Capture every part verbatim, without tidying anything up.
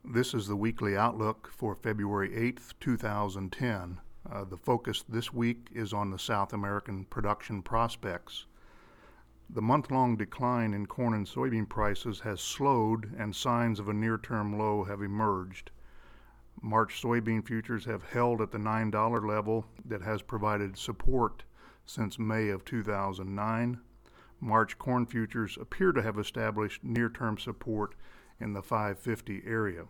This is the weekly outlook for February eighth, two thousand ten. Uh, the focus this week is on the South American production prospects. The month-long decline in corn and soybean prices has slowed, and signs of a near-term low have emerged. March soybean futures have held at the nine dollar level that has provided support since May of two thousand nine. March corn futures appear to have established near-term support in the five fifty area.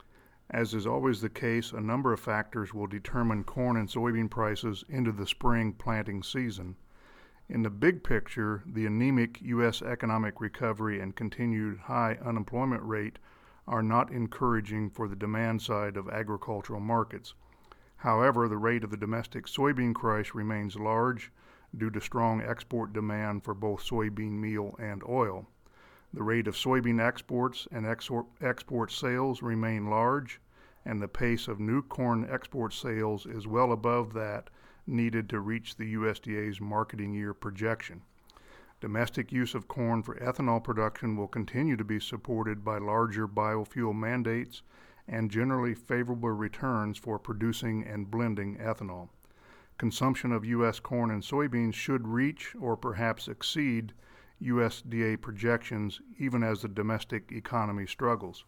As is always the case, a number of factors will determine corn and soybean prices into the spring planting season. In the big picture, the anemic U S economic recovery and continued high unemployment rate are not encouraging for the demand side of agricultural markets. However, the rate of the domestic soybean crush remains large due to strong export demand for both soybean meal and oil. The rate of soybean exports and export sales remain large, and the pace of new corn export sales is well above that needed to reach the U S D A's marketing year projection. Domestic use of corn for ethanol production will continue to be supported by larger biofuel mandates and generally favorable returns for producing and blending ethanol. Consumption of U S corn and soybeans should reach or perhaps exceed U S D A projections even as the domestic economy struggles.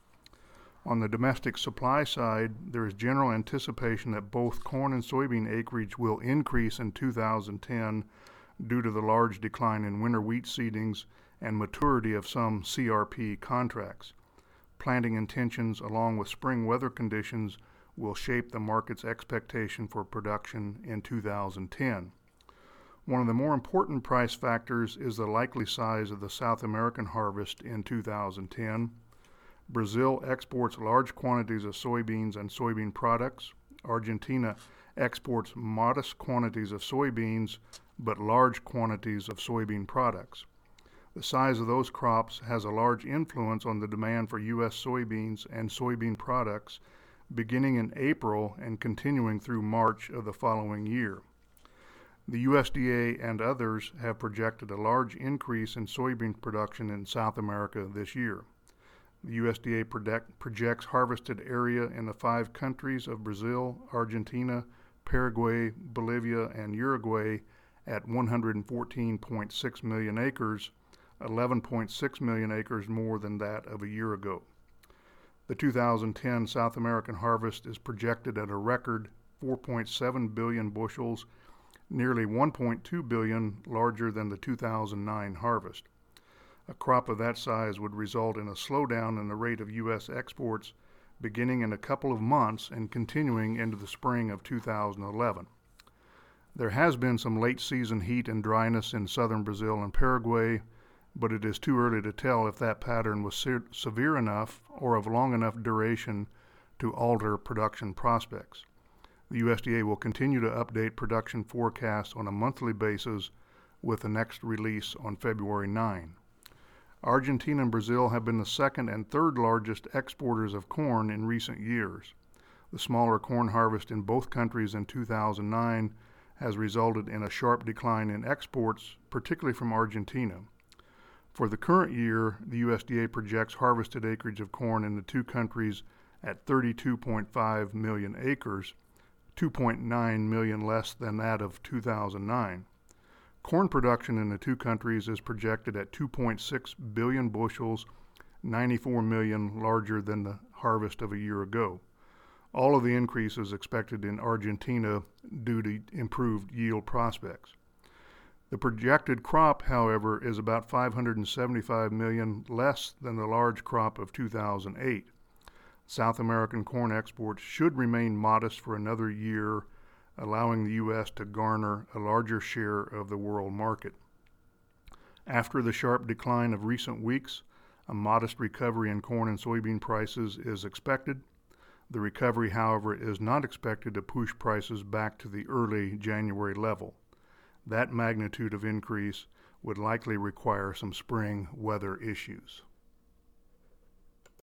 On the domestic supply side, there is general anticipation that both corn and soybean acreage will increase in two thousand ten due to the large decline in winter wheat seedings and maturity of some C R P contracts. Planting intentions along with spring weather conditions will shape the market's expectation for production in two thousand ten. One of the more important price factors is the likely size of the South American harvest in two thousand ten. Brazil exports large quantities of soybeans and soybean products. Argentina exports modest quantities of soybeans, but large quantities of soybean products. The size of those crops has a large influence on the demand for U S soybeans and soybean products beginning in April and continuing through March of the following year. The U S D A and others have projected a large increase in soybean production in South America this year. The U S D A project, projects harvested area in the five countries of Brazil, Argentina, Paraguay, Bolivia, and Uruguay at one hundred fourteen point six million acres, eleven point six million acres more than that of a year ago. The two thousand ten South American harvest is projected at a record four point seven billion bushels, nearly one point two billion larger than the two thousand nine harvest. A crop of that size would result in a slowdown in the rate of U S exports beginning in a couple of months and continuing into the spring of two thousand eleven. There has been some late season heat and dryness in southern Brazil and Paraguay, but it is too early to tell if that pattern was se- severe enough or of long enough duration to alter production prospects. The U S D A will continue to update production forecasts on a monthly basis with the next release on February ninth. Argentina and Brazil have been the second and third largest exporters of corn in recent years. The smaller corn harvest in both countries in two thousand nine has resulted in a sharp decline in exports, particularly from Argentina. For the current year, the U S D A projects harvested acreage of corn in the two countries at thirty-two point five million acres, two point nine million less than that of two thousand nine. Corn production in the two countries is projected at two point six billion bushels, ninety-four million larger than the harvest of a year ago. All of the increase is expected in Argentina due to improved yield prospects. The projected crop, however, is about five hundred seventy-five million less than the large crop of two thousand eight. South American corn exports should remain modest for another year, allowing the U S to garner a larger share of the world market. After the sharp decline of recent weeks, a modest recovery in corn and soybean prices is expected. The recovery, however, is not expected to push prices back to the early January level. That magnitude of increase would likely require some spring weather issues.